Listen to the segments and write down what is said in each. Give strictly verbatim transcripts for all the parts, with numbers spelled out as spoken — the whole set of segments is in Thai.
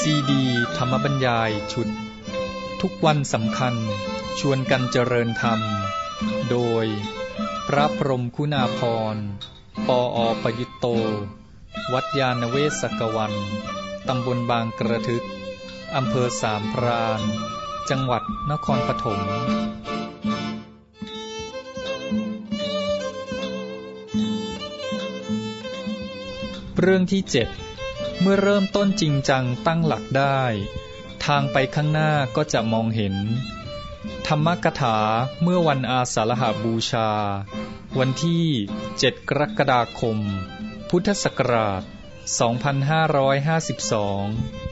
ซีดีธรรมบรรยายชุดทุกวันสำคัญชวนกันเจริญธรรมโดยพระพรหมคุณาภรณ์ปออประยุตโตวัดยาณเวศกวันตำบลบางกระทึกอำเภอสามพรานจังหวัดนครปฐมเรื่องที่เจ็ดเมื่อเริ่มต้นจริงจังตั้งหลักได้ทางไปข้างหน้าก็จะมองเห็นธรรมกถาเมื่อวันอาสาฬหบูชาวันที่เจ็ดกรกฎาคมพุทธศักราชสองพันห้าร้อยห้าสิบสอง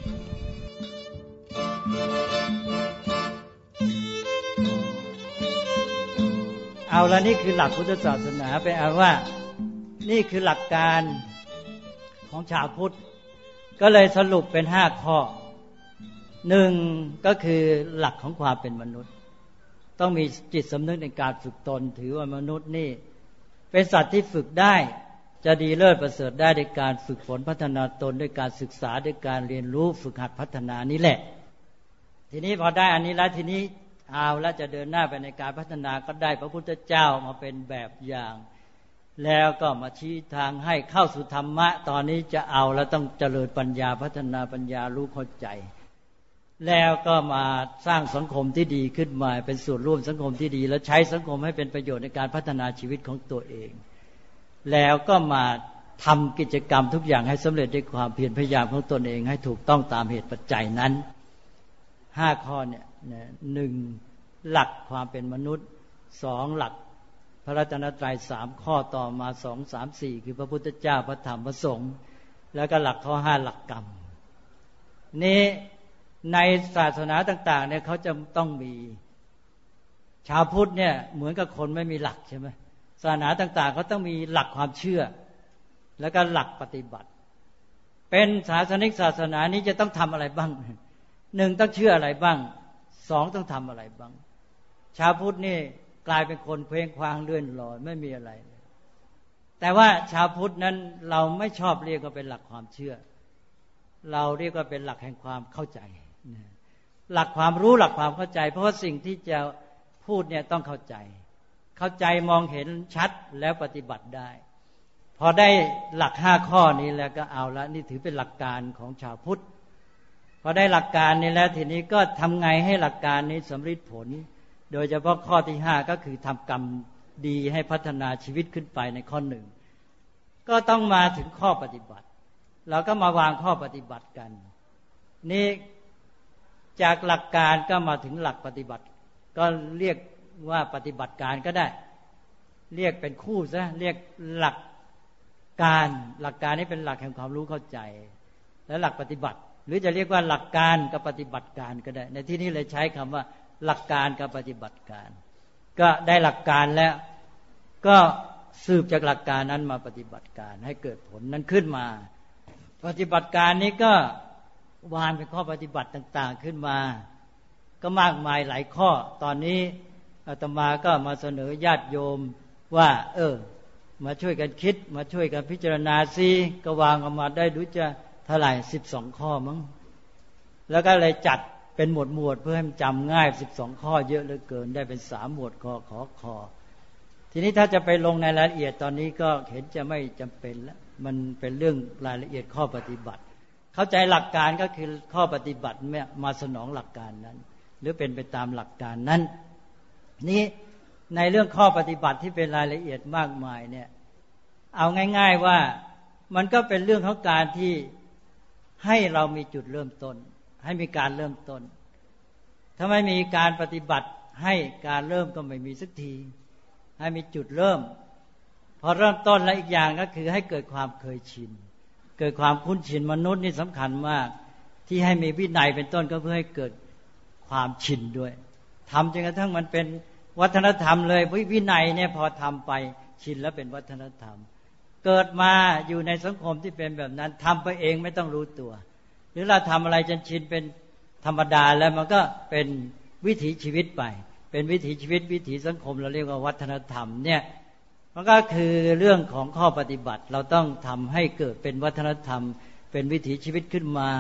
เอาละนี่คือหลักพุทธศาสนาไปเอาว่านี่คือหลักการของชาวพุทธก็เลยสรุปเป็นห้าข้อหนึ่งก็คือหลักของความเป็นมนุษย์ต้องมีจิตสำนึกในการฝึกตนถือว่ามนุษย์นี่เป็นสัตว์ที่ฝึกได้จะดีเลิศประเสริฐได้ด้วยการฝึกฝนพัฒนาตนด้วยการศึกษาด้วยการเรียนรู้ฝึกหัดพัฒนานี่แหละทีนี้พอได้อันนี้แล้วทีนี้เอาแล้วจะเดินหน้าไปในการพัฒนาก็ได้พระพุทธเจ้ามาเป็นแบบอย่างแล้วก็มาชี้ทางให้เข้าสู่ธรรมะตอนนี้จะเอาแล้วต้องเจริญปัญญาพัฒนาปัญญารู้เข้าใจแล้วก็มาสร้างสังคมที่ดีขึ้นมาเป็นส่วนร่วมสังคมที่ดีแล้วใช้สังคมให้เป็นประโยชน์ในการพัฒนาชีวิตของตัวเองแล้วก็มาทำกิจกรรมทุกอย่างให้สำเร็จด้วยความเพียรพยายามของตนเองให้ถูกต้องตามเหตุปัจจัยนั้นห้าข้อเนี่ยหนึ่งหลักความเป็นมนุษย์สองหลักพระรัตนตรัยสามข้อต่อมาสองสามสี่คือพระพุทธเจ้าพระธรรมพระสงฆ์แล้วก็หลักข้อห้าหลักกรรมนี้ในศาสนาต่างๆเนี่ยเขาจะต้องมีชาวพุทธเนี่ยเหมือนกับคนไม่มีหลักใช่ไหมศาสนาต่างๆเขาต้องมีหลักความเชื่อแล้วก็หลักปฏิบัติเป็นศาสนิกศาสนานี้จะต้องทำอะไรบ้างหนึ่งต้องเชื่ออะไรบ้างสองต้องทำอะไรบ้างชาวพุทธนี่กลายเป็นคนเพลงควางเลื่อนลอยไม่มีอะไรแต่ว่าชาวพุทธนั้นเราไม่ชอบเรียกว่าเป็นหลักความเชื่อเราเรียกว่าเป็นหลักแห่งความเข้าใจหลักความรู้หลักความเข้าใจเพราะว่าสิ่งที่จะพูดเนี่ยต้องเข้าใจเข้าใจมองเห็นชัดแล้วปฏิบัติได้พอได้หลักห้าข้อนี้แล้วก็เอาละนี่ถือเป็นหลักการของชาวพุทธพอได้หลักการนี้แล้วทีนี้ก็ทำไงให้หลักการนี้สำฤทธิ์ผลโดยเฉพาะข้อที่ห้าก็คือทำกรรมดีให้พัฒนาชีวิตขึ้นไปในข้อหนึ่งก็ต้องมาถึงข้อปฏิบัติเราก็มาวางข้อปฏิบัติกันนี่จากหลักการก็มาถึงหลักปฏิบัติก็เรียกว่าปฏิบัติการก็ได้เรียกเป็นคู่ซะเรียกหลักการหลักการนี้เป็นหลักแห่งความรู้เข้าใจและหลักปฏิบัติหรือจะเรียกว่าหลักการกับปฏิบัติการก็ได้ในที่นี้เลยใช้คำว่าหลักการกับปฏิบัติการก็ได้หลักการแล้วก็สืบจากหลักการนั้นมาปฏิบัติการให้เกิดผลนั้นขึ้นมาปฏิบัติการนี้ก็วางเป็นข้อปฏิบัติต่างๆขึ้นมาก็มากมายหลายข้อตอนนี้อาตมาก็มาเสนอญาติโยมว่าเออมาช่วยกันคิดมาช่วยกันพิจารณาซิก็วางออกมาได้ดูจะเท่าไหร่สิบสองข้อมั้งแล้วก็เลยจัดเป็นหมวดหมวดเพื่อให้มันจำง่ายสิบสองข้อเยอะเหลือเกินได้เป็นสามหมวดข้อขอคอทีนี้ถ้าจะไปลงในรายละเอียดตอนนี้ก็เห็นจะไม่จำเป็นแล้วมันเป็นเรื่องรายละเอียดข้อปฏิบัติเข้าใจหลักการก็คือข้อปฏิบัติมาสนองหลักการนั้นหรือเป็นไปตามหลักการนั้นนี้ในเรื่องข้อปฏิบัติที่เป็นรายละเอียดมากมายเนี่ยเอาง่ายๆว่ามันก็เป็นเรื่องของการที่ให้เรามีจุดเริ่มต้นให้มีการเริ่มต้นถ้าไม่มีการปฏิบัติให้การเริ่มก็ไม่มีสักทีให้มีจุดเริ่มพอเริ่มต้นแล้วอีกอย่างก็คือให้เกิดความเคยชินเกิดความคุ้นชินมนุษย์นี่สำคัญมากที่ให้มีวินัยเป็นต้นก็เพื่อให้เกิดความชินด้วยทำจนกระทั่งมันเป็นวัฒนธรรมเลยวินัยเนี่ยพอทำไปชินแล้วเป็นวัฒนธรรมเกิดมาอยู่ในสังคมที่เป็นแบบนั้นทำไปเองไม่ต้องรู้ตัวหรือเราทำอะไรจนชินเป็นธรรมดาแล้วมันก็เป็นวิถีชีวิตไปเป็นวิถีชีวิตวิถีสังคมเราเรียกว่าวัฒนธรรมเนี่ยมันก็คือเรื่องของข้อปฏิบัติเราต้องทำให้เกิดเป็นวัฒนธรรมเป็นวิถีชีวิตขึ้นมา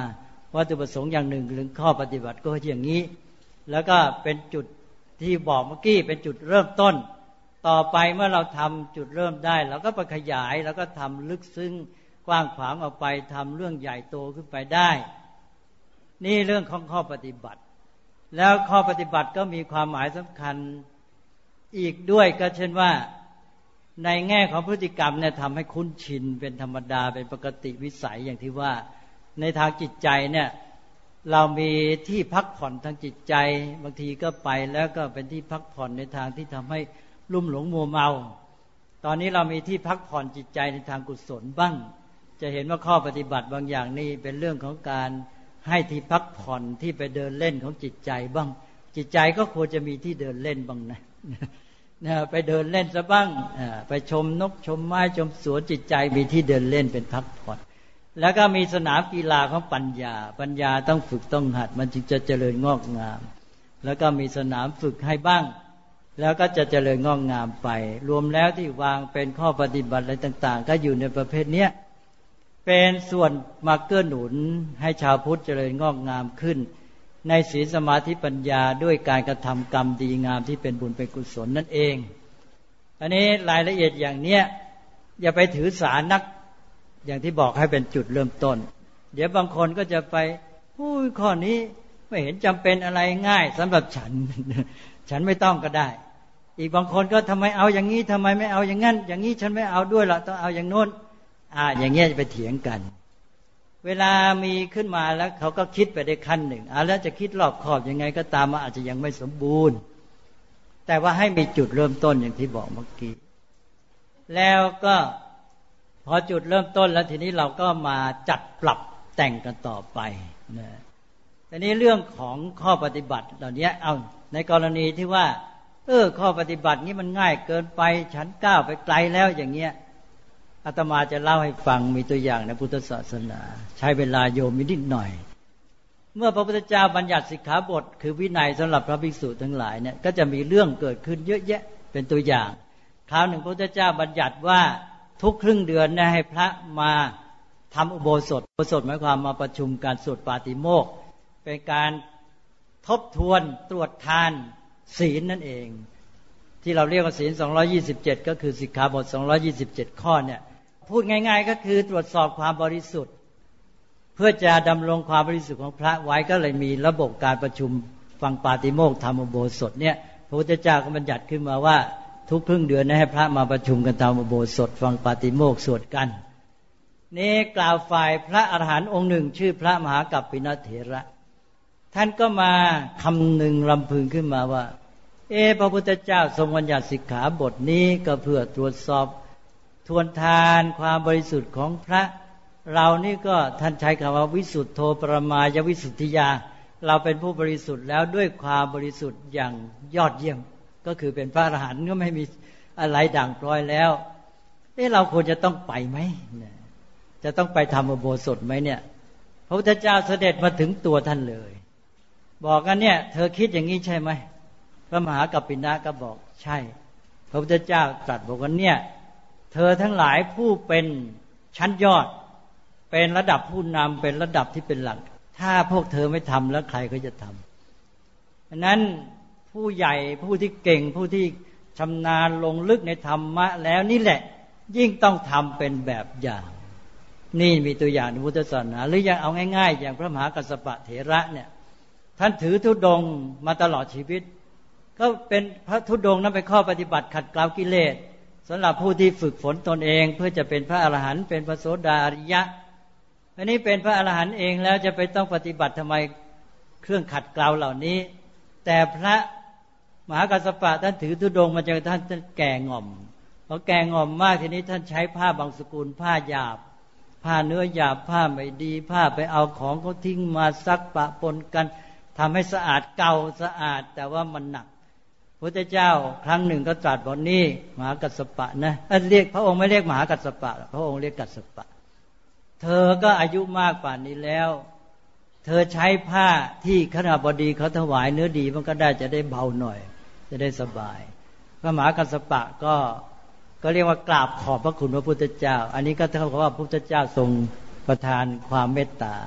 วัตถุประสงค์อย่างหนึ่งหรือข้อปฏิบัติก็อย่างนี้แล้วก็เป็นจุดที่บอกเมื่อกี้เป็นจุดเริ่มต้นต่อไปเมื่อเราทำจุดเริ่มได้เราก็ไปขยายแล้วก็ทำลึกซึ้งกว้างขวางออกไปทำเรื่องใหญ่โตขึ้นไปได้นี่เรื่องของข้อปฏิบัติแล้วข้อปฏิบัติก็มีความหมายสำคัญอีกด้วยก็เช่นว่าในแง่ของพฤติกรรมเนี่ยทำให้คุ้นชินเป็นธรรมดาเป็นปกติวิสัยอย่างที่ว่าในทางจิตใจเนี่ยเรามีที่พักผ่อนทางจิตใจบางทีก็ไปแล้วก็เป็นที่พักผ่อนในทางที่ทำให้ลุ่มหลงมัวเมาตอนนี้เรามีที่พักผ่อนจิตใจในทางกุศลบ้างจะเห็นว่าข้อปฏิบัติบางอย่างนี่เป็นเรื่องของการให้ที่พักผ่อนที่ไปเดินเล่นของจิตใจบ้างจิตใจก็ควรจะมีที่เดินเล่นบ้างนะนะไปเดินเล่นซะบ้างไปชมนกชมไม้ชมสวนจิตใจมีที่เดินเล่นเป็นพักผ่อนแล้วก็มีสนามกีฬาของปัญญาปัญญาต้องฝึกต้องหัดมันจึงจะเจริญงอกงามแล้วก็มีสนามฝึกให้บ้างแล้วก็จะเจริญงอกงามไปรวมแล้วที่วางเป็นข้อปฏิบัติอะไรต่างๆก็อยู่ในประเภทนี้เป็นส่วนมาเกื้อหนุนให้ชาวพุทธเจริญงอกงามขึ้นในศีลสมาธิปัญญาด้วยการกระทำกรรมดีงามที่เป็นบุญเป็นกุศลนั่นเองอันนี้รายละเอียดอย่างเนี้ยอย่าไปถือสานักอย่างที่บอกให้เป็นจุดเริ่มต้นเดี๋ยวบางคนก็จะไปอุ้ยข้อนี้ไม่เห็นจำเป็นอะไรง่ายสำหรับฉัน ฉันไม่ต้องก็ได้อีกบางคนก็ทำไมเอาอย่างนี้ทำไมไม่เอาอย่างนั้นอย่างนี้ฉันไม่เอาด้วยละต้องเอาอย่างโน้นอ่าอย่างเงี้ยจะไปเถียงกันเวลามีขึ้นมาแล้วเขาก็คิดไปได้ขั้นหนึ่งอ่าแล้วจะคิดรอบขอบยังไงก็ตามมันอาจจะยังไม่สมบูรณ์แต่ว่าให้มีจุดเริ่มต้นอย่างที่บอกเมื่อกี้แล้วก็พอจุดเริ่มต้นแล้วทีนี้เราก็มาจัดปรับแต่งกันต่อไปนะแต่นี้เรื่องของข้อปฏิบัติเหล่านี้เอาในกรณีที่ว่าเออข้อปฏิบัตินี้มันง่ายเกินไปฉันก้าวไปไกลแล้วอย่างเงี้ยอาตมาจะเล่าให้ฟังมีตัวอย่างในพุทธศาสนาใช้เวลาโยมนิดหน่อยเมื่อพระพุทธเจ้าบัญญัติสิกขาบทคือวินัยสำหรับพระภิกษุทั้งหลายเนี่ยก็จะมีเรื่องเกิดขึ้นเยอะแยะเป็นตัวอย่างคราวหนึ่งพระพุทธเจ้าบัญญัติว่าทุกครึ่งเดือนนะให้พระมาทำอุโบสถอุโบสถหมายความมาประชุมการสวดปาติโมกข์เป็นการทบทวนตรวจทานศีลนั่นเองที่เราเรียกว่าศีลสองร้อยยี่สิบเจ็ดก็คือสิกขาบทสองร้อยยี่สิบเจ็ดข้อเนี่ยพูดง่ายๆก็คือตรวจสอบความบริสุทธิ์เพื่อจะดำรงความบริสุทธิ์ของพระไว้ก็เลยมีระบบการประชุมฟังปาติโมกข์ทำอุโบสถเนี่ยพระพุทธเจ้าก็บัญญัติขึ้นมาว่าทุกครึ่งเดือนให้พระมาประชุมกันทำอุโบสถฟังปาติโมกข์สวดกันนี่กล่าวฝ่ายพระอรหันต์องค์หนึ่งชื่อพระมหากัปปินเถระท่านก็มาคำหนึ่งรำพึงขึ้นมาว่าเอพระพุทธเจ้าทรงบัญญัติสิกขาบทนี้ก็เพื่อตรวจสอบทวนทานความบริสุทธิ์ของพระเรานี่ก็ท่านใช้คำว่าวิสุทธโธปรมายวิสุทธิยาเราเป็นผู้บริสุทธิ์แล้วด้วยความบริสุทธิ์อย่างยอดเยี่ยมก็คือเป็นพระอรหันต์ก็ไม่มีอะไรด่างพร้อยแล้วเอ๊ะเราควรจะต้องไปไหมจะต้องไปทำอุโบสถไหมเนี่ยพระพุทธเจ้าเสด็จมาถึงตัวท่านเลยบอกกันเนี่ยเธอคิดอย่างนี้ใช่ไหมพระมหากัปปินะก็บอกใช่พระพุทธเจ้าตรัสบอกว่าเนี่ยเธอทั้งหลายผู้เป็นชั้นยอดเป็นระดับผู้นำเป็นระดับที่เป็นหลักถ้าพวกเธอไม่ทำแล้วใครก็จะทำดังนั้นผู้ใหญ่ผู้ที่เก่งผู้ที่ชำนาญลงลึกในธรรมะแล้วนี่แหละยิ่งต้องทำเป็นแบบอย่างนี่มีตัวอย่างในพุทธศาสนาหรืออย่างเอาง่ายๆอย่างพระมหากัสสปะเถระเนี่ยท่านถือธุดงค์มาตลอดชีวิตก็เป็นพระธุดงค์นั้นเป็นข้อปฏิบัติขัดเกลากิเลสสำหรับผู้ที่ฝึกฝนตนเองเพื่อจะเป็นพระอรหันต์เป็นพระโสดาอริยะอันนี้เป็นพระอรหันต์เองแล้วจะไปต้องปฏิบัติทำไมเครื่องขัดเกลาเหล่านี้แต่พระมหากัสสปะท่านถือธุดงค์มาจนท่านแก่ง่อมพอแก่ง่อมมากทีนี้ท่านใช้ผ้าบางสกุลผ้าหยาบผ้าเนื้อหยาบผ้าไม่ดีผ้าไปเอาของเขาทิ้งมาซักปะปนกันทำให้สะอาดเก่าสะอาดแต่ว่ามันหนักพระพุทธเจ้าครั้งหนึ่งก็ตรัสบอกนี่มหากัสสปะนะเรียกพระองค์ไม่เรียกมหากัสสปะพระองค์เรียกกัสสปะเธอก็อายุมากป่านนี้แล้วเธอใช้ผ้าที่คฤหบดีเขาถวายเนื้อดีมันก็ได้จะได้เบาหน่อยจะได้สบายพระมหากัสสปะก็ก็เรียกว่ากราบขอบพระคุณพระพุทธเจ้าอันนี้ก็เท่ากับว่าพระพุทธเจ้าทรงประทานความเมตตา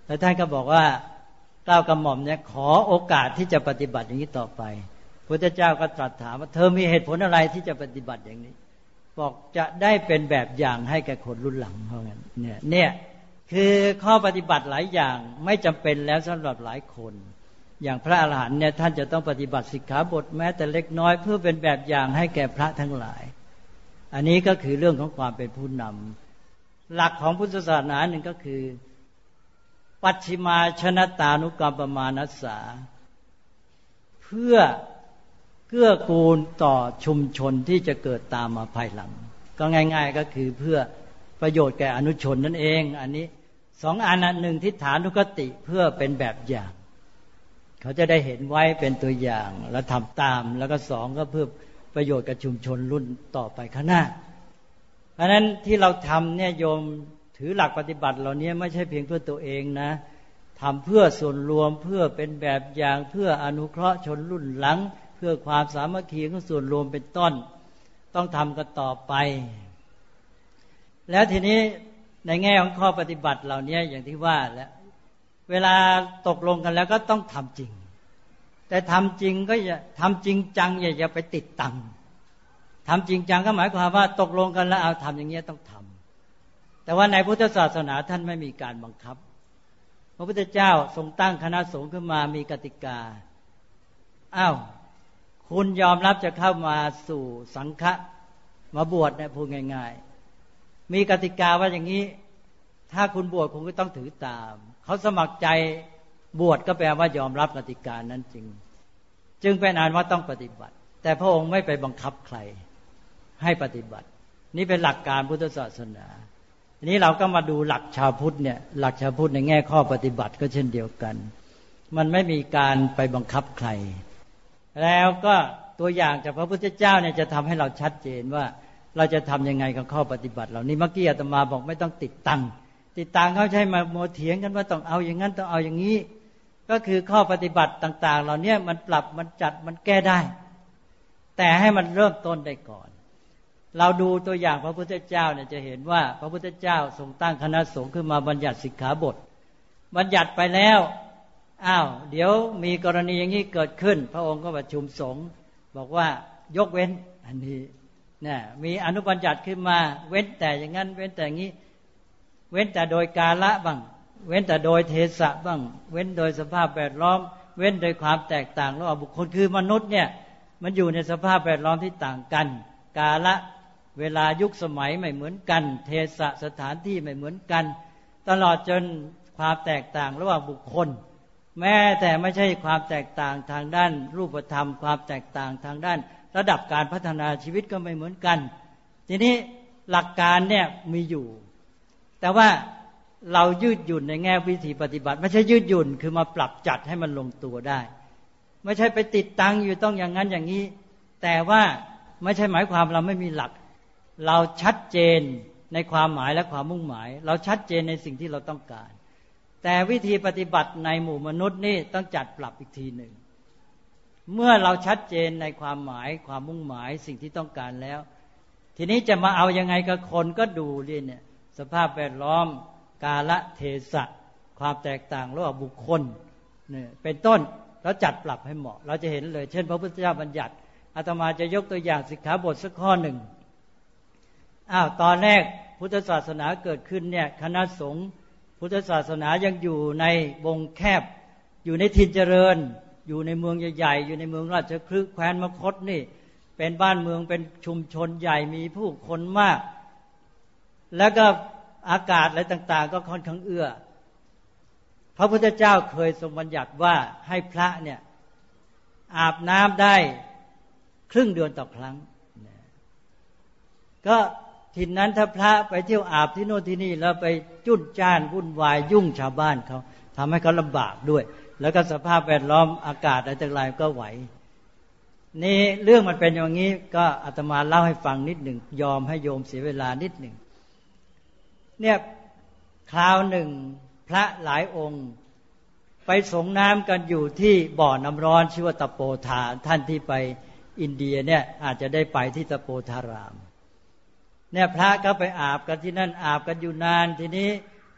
แล้วท่านก็บอกว่าเกล้ากระหม่อมเนี่ยขอโอกาสที่จะปฏิบัติอย่างนี้ต่อไปพระพุทธเจ้าก็ตรัสถามว่าเธอมีเหตุผลอะไรที่จะปฏิบัติอย่างนี้บอกจะได้เป็นแบบอย่างให้แก่คนรุ่นหลังเพราะงั้นเนี่ยเนี่ยคือข้อปฏิบัติหลายอย่างไม่จำเป็นแล้วสำหรับหลายคนอย่างพระอรหันต์เนี่ยท่านจะต้องปฏิบัติสิกขาบทแม้แต่เล็กน้อยเพื่อเป็นแบบอย่างให้แก่พระทั้งหลายอันนี้ก็คือเรื่องของความเป็นผู้นำหลักของพุทธศาสนาหนึ่งก็คือปัจฉิมาชนตานุกรรมปมานัสสาเพื่อเกื้อกูลต่อชุมชนที่จะเกิดตามมาภายหลังก็ง่ายๆก็คือเพื่อประโยชน์แก่อนุชนนั่นเองอันนี้สองอันหนึ่งทิฏฐานุคติเพื่อเป็นแบบอย่างเขาจะได้เห็นไว้เป็นตัวอย่างแล้วทำตามแล้วก็สองก็เพื่อประโยชน์กับชุมชนรุ่นต่อไปข้างหน้าเพราะฉะนั้นที่เราทำเนี่ยโยมถือหลักปฏิบัติเหล่านี้ไม่ใช่เพียงเพื่อตัวเองนะทำเพื่อส่วนรวมเพื่อเป็นแบบอย่างเพื่ออนุเคราะห์ชนรุ่นหลังเพื่อความสามัคคีของส่วนรวมเป็นต้นต้องทำกันต่อไปแล้วทีนี้ในแง่ของข้อปฏิบัติเหล่านี้อย่างที่ว่าแล้วเวลาตกลงกันแล้วก็ต้องทำจริงแต่ทำจริงก็อย่าทำจริงจังอย่าอย่าไปติดตังทำจริงจังก็หมายความว่าตกลงกันแล้วเอาทำอย่างนี้ต้องทำแต่ว่าในพุทธศาสนาท่านไม่มีการบังคับพระพุทธเจ้าทรงตั้งคณะสงฆ์ขึ้นมามีกติกาอ้าวคุณยอมรับจะเข้ามาสู่สังฆะมาบวชเนี่ยพูดง่ายๆมีกติกาว่าอย่างนี้ถ้าคุณบวชคุณก็ต้องถือตามเขาสมัครใจบวชก็แปลว่ายอมรับกติกานั้นจริงจึงเป็นอันว่าต้องปฏิบัติแต่พระองค์ไม่ไปบังคับใครให้ปฏิบัตินี่เป็นหลักการพุทธศาสนาทีนี้เราก็มาดูหลักชาวพุทธเนี่ยหลักชาวพุทธในแง่ข้อปฏิบัติก็เช่นเดียวกันมันไม่มีการไปบังคับใครแล้วก็ตัวอย่างจากพระพุทธเจ้าเนี่ยจะทำให้เราชัดเจนว่าเราจะทำยังไงกับข้อปฏิบัติเหล่านี้เมื่อกี้อาตมาบอกไม่ต้องติดตังติดตังเขาใช้มาโมเถียงกันว่าต้องเอาอย่างนั้นต้องเอาอย่างนี้ก็คือข้อปฏิบัติต่างๆเหล่านี้มันปรับมันจัดมันแก้ได้แต่ให้มันเริ่มต้นได้ก่อนเราดูตัวอย่างพระพุทธเจ้าเนี่ยจะเห็นว่าพระพุทธเจ้าทรงตั้งคณะสงฆ์ขึ้นมาบัญญัติสิกขาบทบัญญัติไปแล้วอ้าวเดี๋ยวมีกรณีอย่างนี้เกิดขึ้นพระองค์ก็ประชุมสงฆ์บอกว่ายกเว้นอันนี้เนี่ยมีอนุบัญญัติขึ้นมาเว้นแต่อย่างนั้นเว้นแต่อย่างนี้เว้นแต่โดยกาละบ้างเว้นแต่โดยเทศะบ้างเว้นโดยสภาพแวดล้อมเว้นโดยความแตกต่างระหว่างบุคคลคือมนุษย์เนี่ยมันอยู่ในสภาพแวดล้อมที่ต่างกันกาละเวลายุคสมัยไม่เหมือนกันเทศะสถานที่ไม่เหมือนกันตลอดจนความแตกต่างระหว่างบุคคลแม้แต่ไม่ใช่ความแตกต่างทางด้านรูปธรรมความแตกต่างทางด้านระดับการพัฒนาชีวิตก็ไม่เหมือนกันทีนี้หลักการเนี่ยมีอยู่แต่ว่าเรายืดหยุ่นในแง่วิธีปฏิบัติไม่ใช่ยืดหยุ่นคือมาปรับจัดให้มันลงตัวได้ไม่ใช่ไปติดตังอยู่ต้องอย่างนั้นอย่างนี้แต่ว่าไม่ใช่หมายความเราไม่มีหลักเราชัดเจนในความหมายและความมุ่งหมายเราชัดเจนในสิ่งที่เราต้องการแต่วิธีปฏิบัติในหมู่มนุษย์นี่ต้องจัดปรับอีกทีหนึ่งเมื่อเราชัดเจนในความหมายความมุ่งหมายสิ่งที่ต้องการแล้วทีนี้จะมาเอายังไงกับคนก็ดูเนี่ยสภาพแวดล้อมกาลเทศะความแตกต่างระหว่างบุคคลเนี่ยเป็นต้นแล้วจัดปรับให้เหมาะเราจะเห็นเลยเช่นพระพุทธเจ้าบัญญัติอาตมาจะยกตัวอย่างสิกขาบทสักข้อหนึ่งอ้าวตอนแรกพุทธศาสนาเกิดขึ้นเนี่ยคณะสงฆ์พุทธศาสนายังอยู่ในวงแคบอยู่ในถิ่นเจริญอยู่ในเมืองใหญ่ๆอยู่ในเมืองราชคฤห์แคว้นมคธนี่เป็นบ้านเมืองเป็นชุมชนใหญ่มีผู้คนมากแล้วก็อากาศอะไรต่างๆก็ค่อนข้างเอื้อพระพุทธเจ้าเคยทรงบัญญัติว่าให้พระเนี่ยอาบน้ำได้ครึ่งเดือนต่อครั้งก็ถิ่นนั้นถ้าพระไปเที่ยวอาบที่โน่นที่นี่แล้วไปจุ้นจ้านวุ่นวายยุ่งชาวบ้านเขาทำให้เขาลำบากด้วยแล้วก็สภาพแวดล้อมอากาศอะไรต่างๆก็ไหวนี่เรื่องมันเป็นอย่างนี้ก็อาตมาเล่าให้ฟังนิดหนึ่งยอมให้โยมเสียเวลานิดหนึ่งเนี่ยคราวหนึ่งพระหลายองค์ไปสงน้ำกันอยู่ที่บ่อน้ำร้อนชื่อว่าตะโปธาท่านที่ไปอินเดียเนี่ยอาจจะได้ไปที่ตะโปธารามเนี่ยพระก็ไปอาบกันที่นั่นอาบกันอยู่นานทีนี้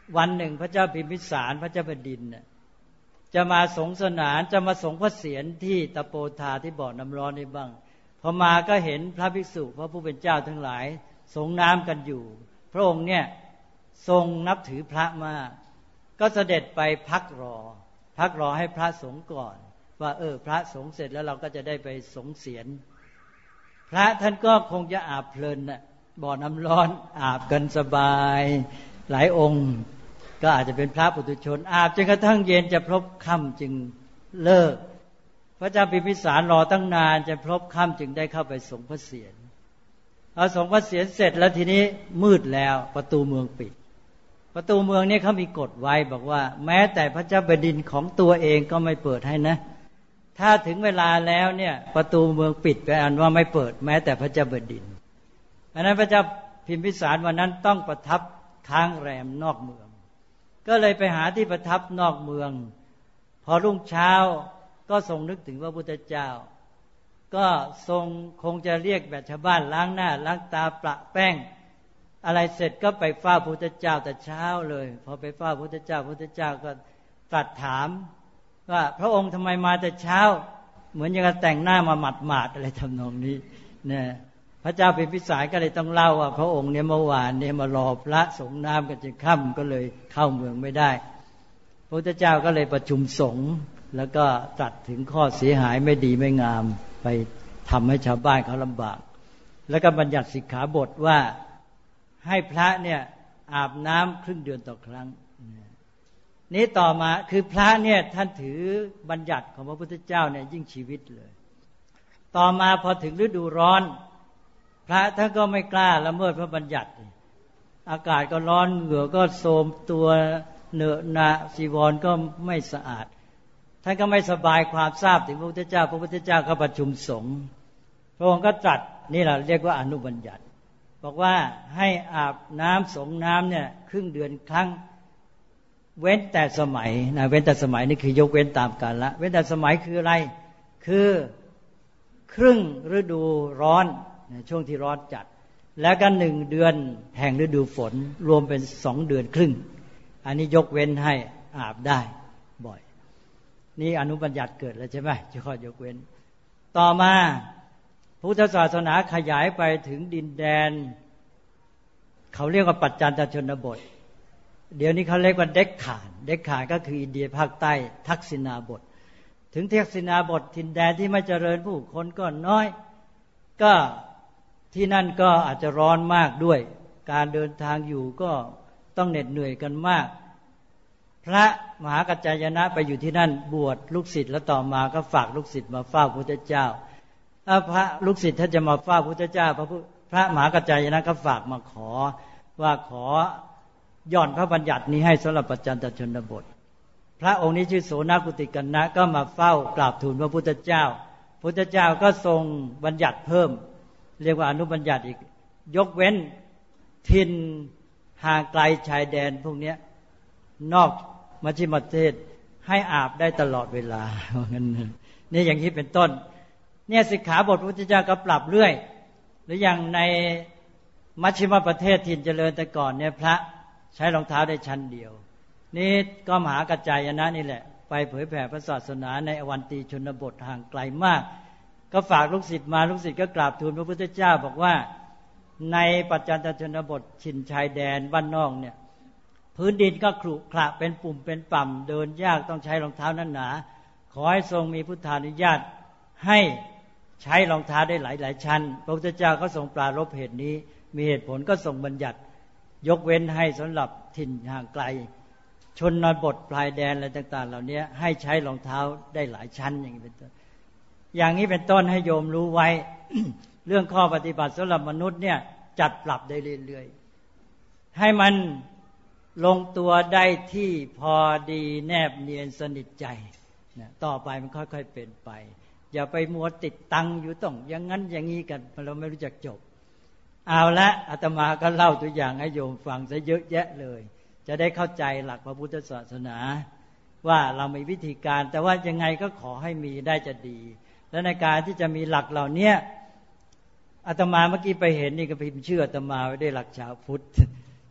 วันหนึ่งพระเจ้าพิมพิสารพระเจ้าแผ่นดินจะมาสงสนานจะมาสงพระเศียรที่ตะโปธาที่บ่อน้ำร้อนนี่บ้างพอมาก็เห็นพระภิกษุพระผู้เป็นเจ้าทั้งหลายสงน้ำกันอยู่พระองค์เนี่ยทรงนับถือพระมากก็เสด็จไปพักรอพักรอให้พระสงฆ์ก่อนว่าเออพระสงฆ์เสร็จแล้วเราก็จะได้ไปสงเศียรพระท่านก็คงจะอาบเพลินน่ะบ่อน้ำร้อนอาบกันสบายหลายองค์ก็อาจจะเป็นพระปุถุชนอาบจนกระทั่งเย็นจะพลบค่ำจึงเลิกพระเจ้าพิมพิสารรอตั้งนานจะพลบค่ำจึงได้เข้าไปสงพระเศียรพอสงพระเศียรเสร็จแล้วทีนี้มืดแล้วประตูเมืองปิดประตูเมืองนี่เขามีกฎไว้บอกว่าแม้แต่พระเจ้าแผ่นดินของตัวเองก็ไม่เปิดให้นะถ้าถึงเวลาแล้วเนี่ยประตูเมืองปิดไปอันว่าไม่เปิดแม้แต่พระเจ้าแผ่นดินอันนั้นพระเจ้าพิมพิสารวันนั้นต้องประทับค้างแรมนอกเมืองก็เลยไปหาที่ประทับนอกเมืองพอรุ่งเช้าก็ทรงนึกถึงพระพุทธเจ้าก็ทรงคงจะเรียกแบบชาวบ้านล้างหน้าล้างตาประแป้งอะไรเสร็จก็ไปเฝ้าพระพุทธเจ้าแต่เช้าเลยพอไปเฝ้าพระพุทธเจ้าพระพุทธเจ้าก็ตรัสถามว่าพระองค์ทำไมมาแต่เช้าเหมือนอย่างกับแต่งหน้ามาหมาดๆอะไรทำนองนี้เนี่ยพระเจ้าพิมพิสารก็เลยต้องเล่าว่าพระองค์เนี่ยเมื่อวานเนี่ยมารอพระสงฆ์น้ำกันจนค่ำก็เลยเข้าเมืองไม่ได้พระพุทธเจ้าก็เลยประชุมสงฆ์แล้วก็ตรัสถึงข้อเสียหายไม่ดีไม่งามไปทำให้ชาวบ้านเขาลำบากแล้วก็บัญญัติสิกขาบทว่าให้พระเนี่ยอาบน้ำครึ่งเดือนต่อครั้งนี้ต่อมาคือพระเนี่ยท่านถือบัญญัติของพระพุทธเจ้าเนี่ยยิ่งชีวิตเลยต่อมาพอถึงฤดูร้อนพระท่านก็ไม่กล้าละเมิดพระบัญญัติอากาศก็ร้อนเหงื่อก็โทมตัวเหนอะหนะจีวรก็ไม่สะอาดท่านก็ไม่สบายความทราบถึงพระพุทธเจ้าพระพุทธเจ้าก็ประชุมสงฆ์พระองค์ก็ตรัสนี่แหละเรียกว่าอนุบัญญัติบอกว่าให้อาบน้ำสงน้ำเนี่ยครึ่งเดือนครั้งเว้นแต่สมัยนะเว้นแต่สมัยนี่คือยกเว้นตามกาลละเว้นแต่สมัยคืออะไรคือครึ่งฤดูร้อนช่วงที่ร้อนจัดแล้วก็หนึ่งเดือนแห่งฤดูฝนรวมเป็นสองเดือนครึ่งอันนี้ยกเว้นให้อาบได้บ่อยนี่อนุบัญญัติเกิดแล้วใช่ไหมจะข้อยกเว้นต่อมาพุทธศาสนาขยายไปถึงดินแดนเขาเรียกว่าปัจจันตชนบทเดี๋ยวนี้เขาเรียกว่าเด็กขานเด็กขานก็คืออินเดียภาคใต้ทักษิณาบทถึงทักษิณาบทถิ่นแดนที่ไม่เจริญผู้คนก็น้อยก็ที่นั่นก็อาจจะร้อนมากด้วยการเดินทางอยู่ก็ต้องเหน็ดเหนื่อยกันมากพระมหากัจจายนะไปอยู่ที่นั่นบวชลูกศิษย์แล้วต่อมาก็ฝากลูกศิษย์มาเฝ้าพระพุทธเจ้าถ้าพระลูกศิษย์ท่านจะมาเฝ้าพระพุทธเจ้าพระพระมหากัจจายนะก็ฝากมาขอว่าขอย่อนพระบัญญัตินี้ให้สำหรับปัจจันตชนบทพระองค์นี้ชื่อโสนกุติกันนะก็มาเฝ้ากราบทูลพระพุทธเจ้าพระพุทธเจ้าก็ทรงบัญญัติเพิ่มเรียกว่าอนุบัญญัติอีกยกเว้นถิ่นห่างไกลชายแดนพวกนี้นอกมัชฌิมประเทศให้อาบได้ตลอดเวลางั้นนี่อย่างนี้เป็นต้นเนี่ยสิกขาบทพระพุทธเจ้าก็ปรับเรื่อยหรืออย่างในมัชฌิมประเทศถิ่นเจริญแต่ก่อนเนี่ยพระใช้รองเท้าได้ชั้นเดียวนี่ก็มหากัจจายนะนี่แหละไปเผยแผ่พระศาสนาในอวันตีชนบทห่างไกลมากก็ฝากลูกศิษย์มาลูกศิษย์ก็กราบทูลพระพุทธเจ้าบอกว่าในปัจจันตชนบทถิ่นชายแดนบ้านนอกเนี่ยพื้นดินก็ขรุขระเป็นปุ่มเป็นป่ำเดินยากต้องใช้รองเท้าหนาๆขอให้ทรงมีพุทธานุญาตให้ใช้รองเท้าได้หลายๆชั้นพระพุทธเจ้าก็ทรงปรารภเหตุนี้มีเหตุผลก็ทรงบัญญัติยกเว้นให้สำหรับถิ่นห่างไกลชนบทปลายแดนอะไรต่างๆเหล่านี้ให้ใช้รองเท้าได้หลายชั้นอย่างนี้เป็นต้นอย่างนี้เป็นต้นให้โยมรู้ไว้ เรื่องข้อปฏิบัติสำหรับมนุษย์เนี่ยจัดปรับได้เรื่อยๆให้มันลงตัวได้ที่พอดีแนบเนียนสนิทใจนะต่อไปมันค่อยๆเป็นไปอย่าไปมัวติดตังอยู่ต้องอย่างนั้นอย่างนี้กันเราไม่รู้จักจบเอาละอาตมาก็เล่าตัวอย่างให้โยมฟังซะเยอะแยะเลยจะได้เข้าใจหลักพระพุทธศาสนาว่าเรามีวิธีการแต่ว่ายังไงก็ขอให้มีได้จะดีและในการที่จะมีหลักเหล่านี้อาตมาเมื่อกี้ไปเห็นนี่ก็พิมพ์ชื่ออาตมาไว้ได้หลักชาวพุทธ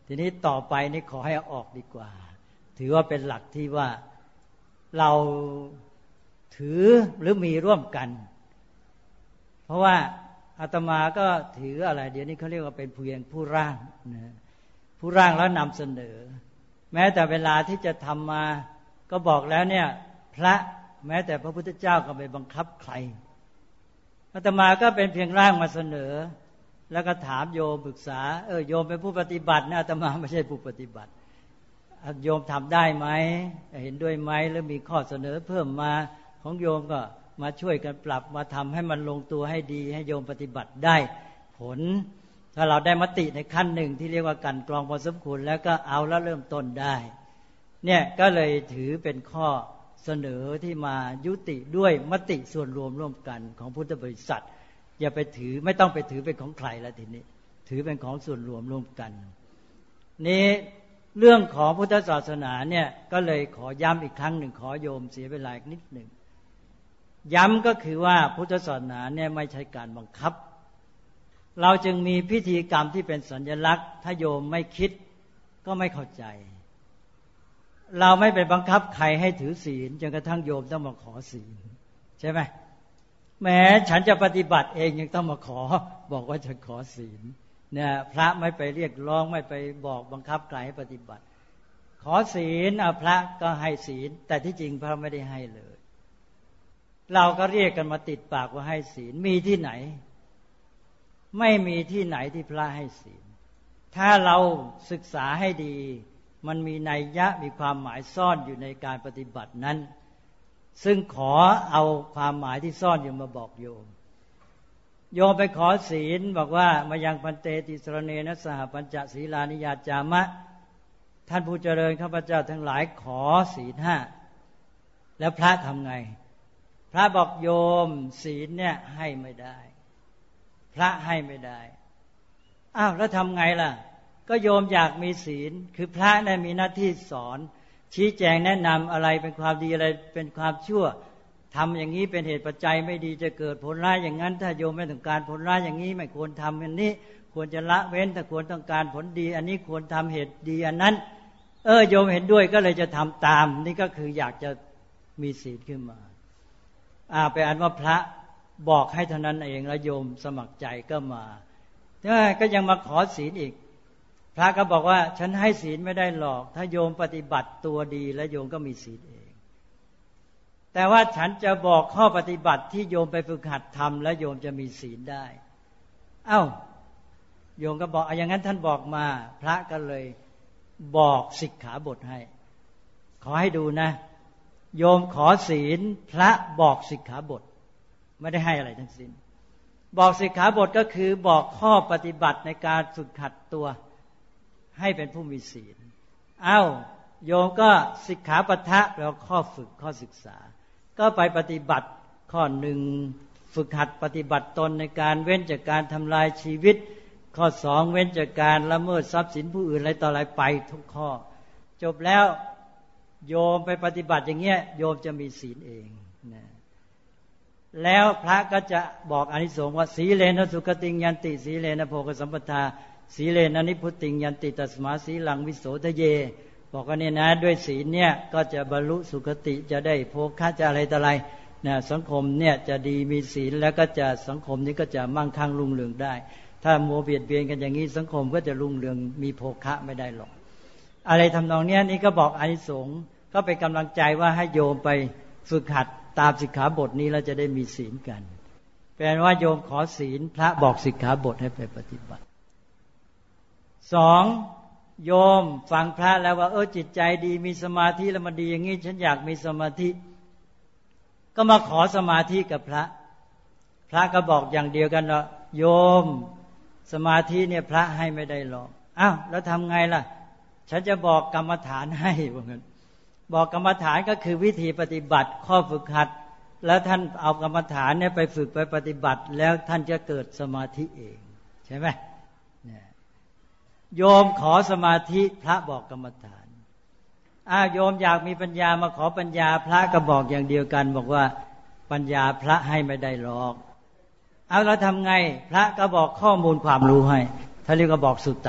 ทีนี้ต่อไปนี่ขอให้ออกดีกว่าถือว่าเป็นหลักที่ว่าเราถือหรือมีร่วมกันเพราะว่าอาตมาก็ถืออะไรเดี๋ยวนี้เขาเรียกว่าเป็นเพียงผู้ร่างนะผู้ร่างแล้วนำเสนอแม้แต่เวลาที่จะทำมาก็บอกแล้วเนี่ยพระแม้แต่พระพุทธเจ้าก็ไม่บังคับใครอาตมาก็เป็นเพียงร่างมาเสนอแล้วก็ถามโยมปรึกษาเออโยมเป็นผู้ปฏิบัตินะอาตมาไม่ใช่ผู้ปฏิบัติโยมทำได้ไหมเห็นด้วยไหมหรือมีข้อเสนอเพิ่มมาของโยมก็มาช่วยกันปรับมาทำให้มันลงตัวให้ดีให้โยมปฏิบัติได้ผลถ้าเราได้มติในขั้นหนึ่งที่เรียกว่ากันกรองพอสมควรแล้วก็เอาแล้วเริ่มต้นได้เนี่ยก็เลยถือเป็นข้อเสนอที่มายุติด้วยมติส่วนรวมร่วมกันของพุทธบริษัทอย่าไปถือไม่ต้องไปถือเป็นของใครแล้วทีนี้ถือเป็นของส่วนรวมร่วมกันนี้เรื่องของพุทธศาสนาเนี่ยก็เลยขอย้ำอีกครั้งหนึ่งขอโยมเสียเวลาอีกนิดหนึ่งย้ำก็คือว่าพุทธศาสนาเนี่ยไม่ใช่การบังคับเราจึงมีพิธีกรรมที่เป็นสัญลักษณ์ถ้าโยมไม่คิดก็ไม่เข้าใจเราไม่ไปบังคับใครให้ถือศีลจนกระทั่งโยมต้องมาขอศีลใช่ไหมแม้ฉันจะปฏิบัติเองยังต้องมาขอบอกว่าฉันขอศีลเนี่ยพระไม่ไปเรียกร้องไม่ไปบอกบังคับใครให้ปฏิบัติขอศีลเอาพระก็ให้ศีลแต่ที่จริงพระไม่ได้ให้เลยเราก็เรียกกันมาติดปากว่าให้ศีลมีที่ไหนไม่มีที่ไหนที่พระให้ศีลถ้าเราศึกษาให้ดีมันมีนัยยะมีความหมายซ่อนอยู่ในการปฏิบัตินั้นซึ่งขอเอาความหมายที่ซ่อนอยู่มาบอกโยมโยมไปขอศีลบอกว่ามายังพันเตติสรเนนะสหปัญจศีลานิยาจามะท่านผู้เจริญข้าพเจ้าทั้งหลายขอศีลห้าแล้วพระทำไงพระบอกโยมศีลเนี่ยให้ไม่ได้พระให้ไม่ได้อ้าวแล้วทำไงล่ะก็โยมอยากมีศีลคือพระได้มีหน้าที่สอนชี้แจงแนะนำอะไรเป็นความดีอะไรเป็นความชั่วทำอย่างนี้เป็นเหตุปัจจัยไม่ดีจะเกิดผลร้ายอย่างนั้นถ้าโยมไม่ต้องการผลร้ายอย่างนี้ไม่ควรทำอันนี้ควรจะละเว้นถ้าควรต้องการผลดีอันนี้ควรทำเหตุดีอันนั้นเออโยมเห็นด้วยก็เลยจะทำตามนี่ก็คืออยากจะมีศีลขึ้นมาอ่าไปอันว่าพระบอกให้เท่านั้นเองแล้วโยมสมัครใจก็มาก็ยังมาขอศีลอีกพระก็บอกว่าฉันให้ศีลไม่ได้หรอกถ้าโยมปฏิบัติตัวดีแล้วโยมก็มีศีลเองแต่ว่าฉันจะบอกข้อปฏิบัติที่โยมไปฝึกหัดทำแล้วโยมจะมีศีลได้เอ้าโยมก็บอกอ่ะอย่างนั้นท่านบอกมาพระก็เลยบอกสิกขาบทให้ขอให้ดูนะโยมขอศีลพระบอกสิกขาบทไม่ได้ให้อะไรทั้งสิ้นบอกสิกขาบทก็คือบอกข้อปฏิบัติในการฝึกหัดตัวให้เป็นผู้มีศีลเอ้าโยมก็สิกขาปะทะแล้วข้อฝึกข้อศึกษาก็ไปปฏิบัติข้อหนึ่งฝึกหัดปฏิบัติตนในการเว้นจากการทำลายชีวิตข้อสองเว้นจากการละเมิดทรัพย์สินผู้อื่นอะไรต่ออะไรไปทุกข้อจบแล้วโยมไปปฏิบัติอย่างเงี้ยโยมจะมีศีลเองนะแล้วพระก็จะบอกอานิสงส์ว่าสีเลนะสุขติงยันติสีเลนะโภคสัมปทาสีเลนะนิพุติงยันติตัสมาสีลังวิโสทะเยบอกว่าเนี่ยนะด้วยศีลเนี่ยก็จะบรรลุสุคติจะได้โภคะจะอะไรต่ออะไรนะสังคมเนี่ยจะดีมีศีลแล้วก็จะสังคมนี้ก็จะมั่งคั่งรุ่งเรืองได้ถ้ามัวเบียดเบียนกันอย่างนี้สังคมก็จะรุ่งเรืองมีโภคะไม่ได้หรอกอะไรทำนองเนี้ยนี่ก็บอกอานิสงส์ก็เป็นกำลังใจว่าให้โยมไปฝึกหัดตามสิกขาบทนี้แล้วจะได้มีศีลกันแปลว่าโยมขอศีลพระบอกสิกขาบทให้ไปปฏิบัติสองโยมฟังพระแล้วว่าเออจิตใจดีมีสมาธิแล้วมันดีอย่างนี้ฉันอยากมีสมาธิก็มาขอสมาธิกับพระพระก็บอกอย่างเดียวกันว่าโยมสมาธิเนี่ยพระให้ไม่ได้หรอกอ้าวแล้วทำไงล่ะฉันจะบอกกรรมฐานให้ว่างั้นบอกกรรมฐานก็คือวิธีปฏิบัติข้อฝึกหัดแล้วท่านเอากรรมฐานเนี่ยไปฝึกไปปฏิบัติแล้วท่านจะเกิดสมาธิเองใช่ไหมเนี่ยโยมขอสมาธิพระบอกกรรมฐานอ้าวโยมอยากมีปัญญามาขอปัญญาพระก็บอกอย่างเดียวกันบอกว่าปัญญาพระให้ไม่ได้หรอกเอาแล้วทำไงพระก็บอกข้อมูลความรู้ให้ท่านเรียกว่าบอกสุตตะ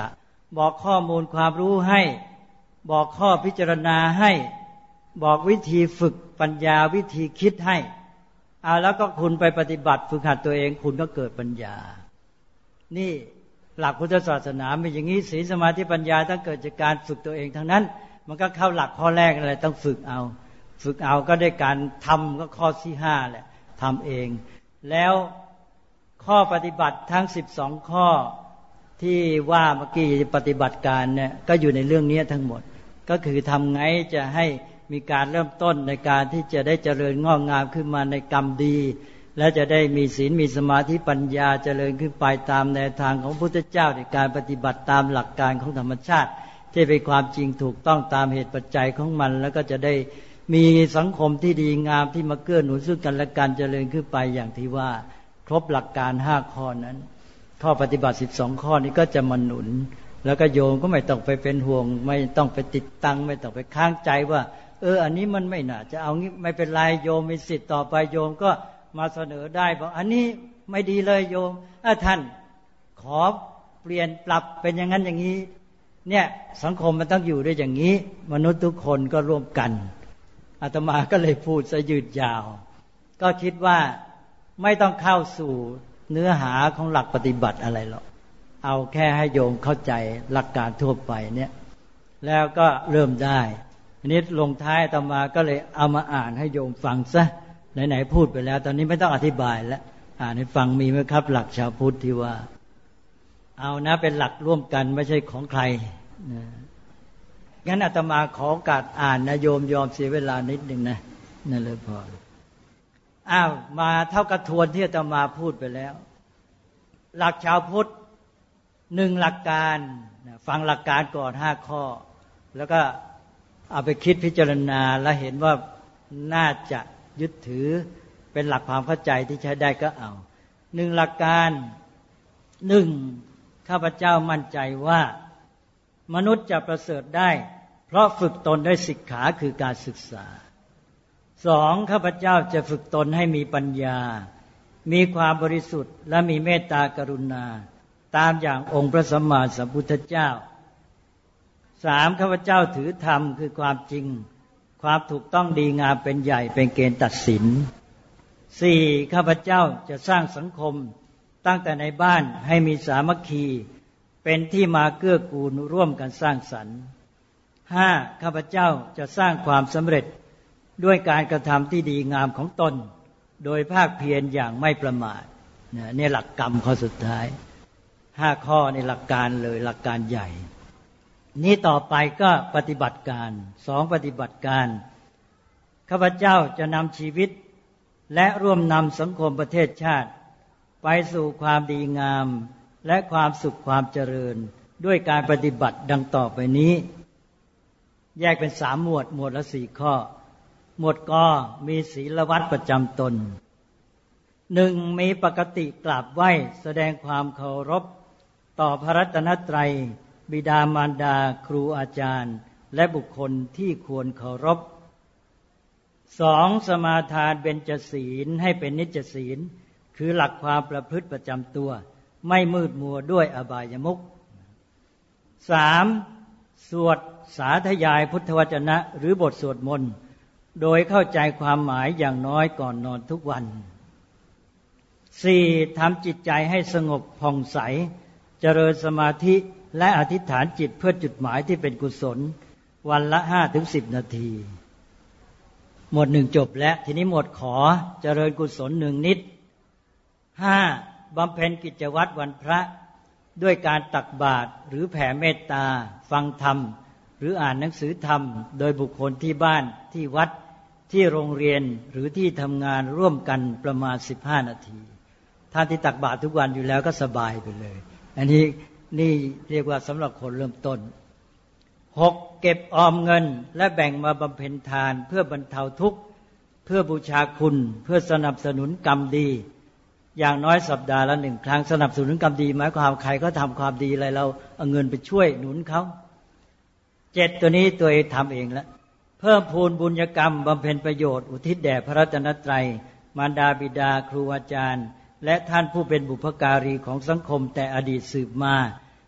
บอกข้อมูลความรู้ให้บอกข้อพิจารณาให้บอกวิธีฝึกปัญญาวิธีคิดให้เอาแล้วก็คุณไปปฏิบัติฝึกหัดตัวเองคุณก็เกิดปัญญานี่หลักพุทธศาสนาเป็นอย่างนี้ศีลสมาธิปัญญาต้องเกิดจากการฝึกตัวเองทั้งนั้นมันก็เข้าหลักข้อแรกอะไรต้องฝึกเอาฝึกเอาก็ได้การทำก็ข้อที่ห้าแหละทำเองแล้วข้อปฏิบัติทั้งสิบสองข้อที่ว่าเมื่อกี้ปฏิบัติการเนี่ยก็อยู่ในเรื่องนี้ทั้งหมดก็คือทำไงจะให้มีการเริ่มต้นในการที่จะได้เจริญงอกงามขึ้นมาในกรรมดีและจะได้มีศีลมีสมาธิปัญญาเจริญขึ้นไปตามแนวทางของพระพุทธเจ้าในการปฏิบัติตามหลักการของธรรมชาติที่เป็นความจริงถูกต้องตามเหตุปัจจัยของมันแล้วก็จะได้มีสังคมที่ดีงามที่มาเกื้อหนุนซึ่งกันและกันเจริญขึ้นไปอย่างที่ว่าครบหลักการห้าข้อนั้นข้อปฏิบัติสิบสองข้อนี้ก็จะมาหนุนแล้วก็โยมก็ไม่ต้องไปเป็นห่วงไม่ต้องไปติดตังไม่ต้องไปค้างใจว่าเอออันนี้มันไม่น่าจะเอางี้ไม่เป็นไรโยมมีสิทธิ์ต่อไปโยมก็มาเสนอได้บอกอันนี้ไม่ดีเลยโยมถ้าท่านขอเปลี่ยนปรับเป็นอย่างนั้นอย่างนี้เนี่ยสังคมมันต้องอยู่ด้วยอย่างนี้มนุษย์ทุกคนก็ร่วมกันอาตมาก็เลยพูดซะยืดยาวก็คิดว่าไม่ต้องเข้าสู่เนื้อหาของหลักปฏิบัติอะไรหรอกเอาแค่ให้โยมเข้าใจหลักการทั่วไปเนี่ยแล้วก็เริ่มได้อันนี้ลงท้ายอาตมาก็เลยเอามาอ่านให้โยมฟังซะไหนๆพูดไปแล้วตอนนี้ไม่ต้องอธิบายแล้วอ่านให้ฟังมีไหมครับหลักชาวพุทธที่ว่าเอานะเป็นหลักร่วมกันไม่ใช่ของใครนะงั้นอาตมาขอโอกาสอ่านนะโยมยอมเสียเวลานิดนึงนะนั่นเลยพออ้าวมาเท่ากับทวนที่อาตมาพูดไปแล้วหลักชาวพุทธหนึ่งหลักการฟังหลักการก่อนห้าข้อแล้วก็เอาไปคิดพิจารณาแล้วเห็นว่าน่าจะยึดถือเป็นหลักความเข้าใจที่ใช้ได้ก็เอาหนึ่งหลักการหนึ่งข้าพเจ้ามั่นใจว่ามนุษย์จะประเสริฐได้เพราะฝึกตนด้วยศิกขาคือการศึกษาสองข้าพเจ้าจะฝึกตนให้มีปัญญามีความบริสุทธิ์และมีเมตตากรุณาตามอย่างองค์พระสัมมาสัมพุทธเจ้าสามข้าพเจ้าถือธรรมคือความจริงความถูกต้องดีงามเป็นใหญ่เป็นเกณฑ์ตัดสินสี่ข้าพเจ้าจะสร้างสังคมตั้งแต่ในบ้านให้มีสามัคคีเป็นที่มาเกื้อกูลร่วมกันสร้างสรรค์ห้าข้าพเจ้าจะสร้างความสำเร็จด้วยการกระทำที่ดีงามของตนโดยภาคเพียรอย่างไม่ประมาทเนี่ยหลักกรรมข้อสุดท้ายห้าข้อในหลักการเลยหลักการใหญ่นี้ต่อไปก็ปฏิบัติการสองปฏิบัติการข้าพเจ้าจะนำชีวิตและร่วมนำสังคมประเทศชาติไปสู่ความดีงามและความสุขความเจริญด้วยการปฏิบัติดังต่อไปนี้แยกเป็นสามหมวดหมวดละสี่ข้อหมวดกมีศีลวัตรประจำตนหนึ่งมีปกติกราบไหว้แสดงความเคารพต่อพระรัตนตรัยบิดามารดาครูอาจารย์และบุคคลที่ควรเคารพสองสมาทานเบญจศีลให้เป็นนิจศีลคือหลักความประพฤติประจำตัวไม่มืดมัวด้วยอบายมุขสามสวดสาธยายพุทธวจนะหรือบทสวดมนต์โดยเข้าใจความหมายอย่างน้อยก่อนนอนทุกวันสี่ทำจิตใจให้สงบผ่องใสเจริญสมาธิและอธิษฐานจิตเพื่อจุดหมายที่เป็นกุศลวันละห้าถึงสิบนาทีหมวดหนึ่งจบแล้วทีนี้หมวดขอเจริญกุศลหนึ่งนิดห้าบำเพ็ญกิจวัตรวันพระด้วยการตักบาตรหรือแผ่เมตตาฟังธรรมหรืออ่านหนังสือธรรมโดยบุคคลที่บ้านที่วัดที่โรงเรียนหรือที่ทำงานร่วมกันประมาณสิบห้านาทีท่านที่ตักบาตรทุกวันอยู่แล้วก็สบายไปเลยอันนี้นี่เรียกว่าสำหรับคนเริ่มต้นหกเก็บออมเงินและแบ่งมาบำเพ็ญทานเพื่อบรรเทาทุกข์เพื่อบูชาคุณเพื่อสนับสนุนกรรมดีอย่างน้อยสัปดาห์ละหนึ่งครั้งสนับสนุนกรรมดีหมายความใครก็ทำความดีอะไรเราเอาเงินไปช่วยหนุนเขาเจ็ดตัวนี้ตัวเองทำเองแล้วเพิ่มพูนบุญกรรมบำเพ็ญประโยชน์อุทิศแด่พระรัตนตรัยมารดาบิดาครูอาจารย์และท่านผู้เป็นบุพการีของสังคมแต่อดีตสืบมา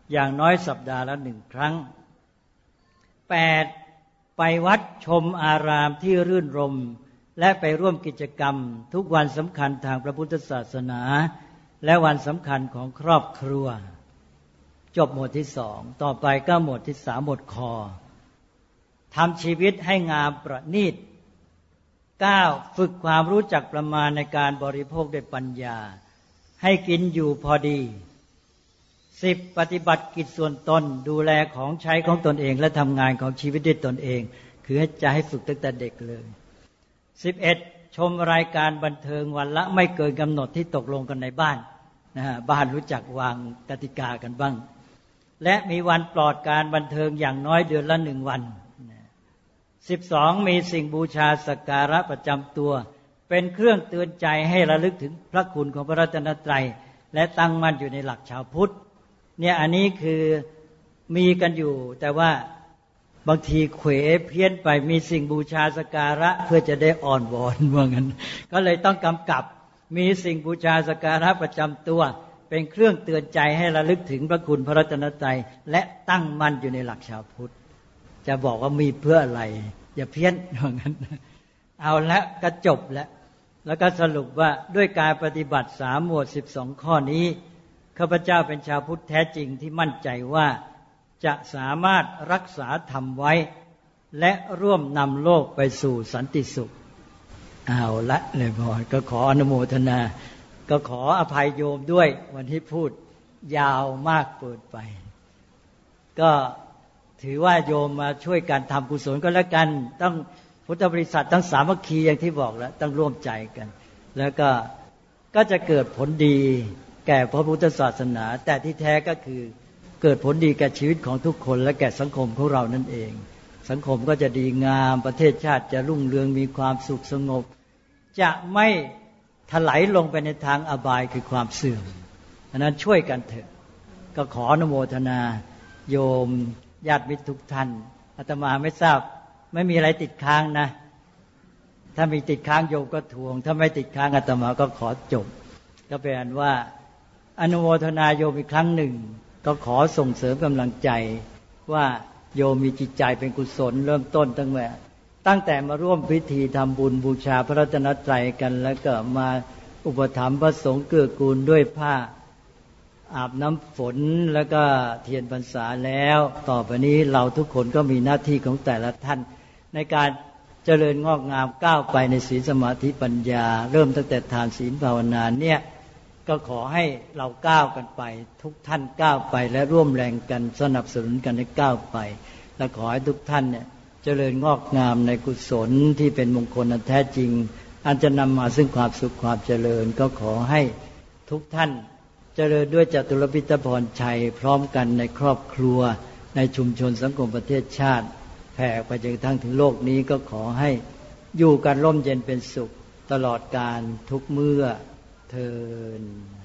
อย่างน้อยสัปดาห์ละหนึ่งครั้งแปดไปวัดชมอารามที่รื่นรมและไปร่วมกิจกรรมทุกวันสำคัญทางพระพุทธศาสนาและวันสำคัญของครอบครัวจบหมวดที่สองต่อไปก็หมวดที่สามหมวดคอทำชีวิตให้งามประณีตเก้าฝึกความรู้จักประมาณในการบริโภคด้วยปัญญาให้กินอยู่พอดีสิบปฏิบัติกิจส่วนตนดูแลของใช้ของตนเองและทำงานของชีวิตด้วยตนเองคือให้จะให้ฝึกตั้งแต่เด็กเลยสิบเอ็ดชมรายการบันเทิงวันละไม่เกินกำหนดที่ตกลงกันในบ้านนะฮะบ้านรู้จักวางกติกากันบ้างและมีวันปลอดการบันเทิงอย่างน้อยเดือนละหนึ่งวันสิบสองมีสิ่งบูชาสักการะประจำตัวเป็นเครื่องเตือนใจให้ระลึกถึงพระคุณของพระรัตนตรัยและตั้งมั่นอยู่ในหลักชาวพุทธเนี่ยอันนี้คือมีกันอยู่แต่ว่าบางทีเขวเพี้ยนไปมีสิ่งบูชาสักการะเพื่อจะได้อ่อนวอนว่างั้นก็เลยต้องกำกับมีสิ่งบูชาสักการะประจำตัวเป็นเครื่องเตือนใจให้ระลึกถึงพระคุณพระรัตนตรัยและตั้งมั่นอยู่ในหลักชาวพุทธจะบอกว่ามีเพื่ออะไรอย่าเพี้ยนว่างั้นเอาละก็จบแล้วแล้วก็สรุปว่าด้วยการปฏิบัติสามหมวดสิบสองข้อนี้ข้าพเจ้าเป็นชาวพุทธแท้จริงที่มั่นใจว่าจะสามารถรักษาธรรมไว้และร่วมนำโลกไปสู่สันติสุขเอาละเลยพอก็ขออนุโมทนาก็ขออภัยโยมด้วยวันที่พูดยาวมากเกินไปก็ถือว่าโยมมาช่วยกันทำกุศลก็แล้วกันต้องพุทธบริษัททั้งสามัคคีอย่างที่บอกแล้วต้องร่วมใจกันแล้วก็ก็จะเกิดผลดีแก่พระพุทธศาสนาแต่ที่แท้ก็คือเกิดผลดีแก่ชีวิตของทุกคนและแก่สังคมของเรานั่นเองสังคมก็จะดีงามประเทศชาติจะรุ่งเรืองมีความสุขสงบจะไม่ถลายลงไปในทางอบายคือความเสื่อมฉะนั้นช่วยกันเถอะก็ขออนุโมทนาโยมญาติมิตรทุกท่านอาตมาไม่ทราบไม่มีอะไรติดค้างนะถ้ามีติดค้างโยมก็ทวงถ้าไม่ติดค้างอาตมาก็ขอจบก็เป็นอันว่าอนุโมทนาโยมอีกครั้งหนึ่งก็ขอส่งเสริมกำลังใจว่าโยมมีจิตใจเป็นกุศลเริ่มต้นตั้งแต่ตั้งแต่มาร่วมพิธีทำบุญบูชาพระรัตนตรัยกันแล้วก็มาอุปถัมภ์พระสงฆ์เกื้อกูลด้วยผ้าอาบน้ำฝนแล้วก็เทียนพรรษาแล้วต่อไปนี้เราทุกคนก็มีหน้าที่ของแต่ละท่านในการเจริญงอกงามก้าวไปในศีลสมาธิปัญญาเริ่มตั้งแต่ทานศีลภาวนาเนี่ยก็ขอให้เราก้าวกันไปทุกท่านก้าวไปและร่วมแรงกันสนับสนุนกันให้ก้าวไปและขอให้ทุกท่านเนี่ยเจริญงอกงามในกุศลที่เป็นมงคลอันแท้จริงอันจะนำมาซึ่งความสุขความเจริญก็ขอให้ทุกท่านเจริญด้วยจตุรพิทพรชัยพร้อมกันในครอบครัวในชุมชนสังคมประเทศชาติแผ่ไปจนกระทั่งถึงโลกนี้ก็ขอให้อยู่กันร่มเย็นเป็นสุขตลอดกาลทุกเมื่อเทอญ